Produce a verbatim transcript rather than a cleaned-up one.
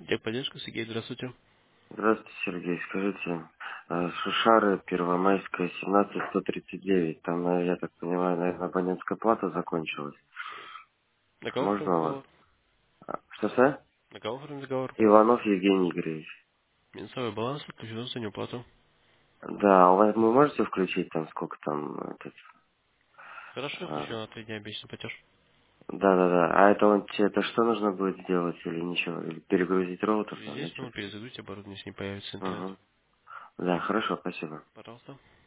Техподдержка, Сергей, здравствуйте. Здравствуйте, Сергей. Скажите, э, Шушары, Первомайская, семнадцать сто тридцать девять. Там, э, я так понимаю, наверное, абонентская плата закончилась. На кого оформим Можно у вас? договор? А, Что, что? На кого оформим договор? Иванов Евгений Игоревич. Минусовой баланс, отключено за неуплату. Да, у вас вы можете включить там, сколько там, этот, Хорошо, а, включено на три дня обещанный платеж. да-да-да. А это он, че- это что нужно будет сделать или ничего? Или перегрузить роутер там, или Здесь, что? ну, перезагрузить оборудование, если не появится интернет. Угу. Да, хорошо, спасибо. Пожалуйста.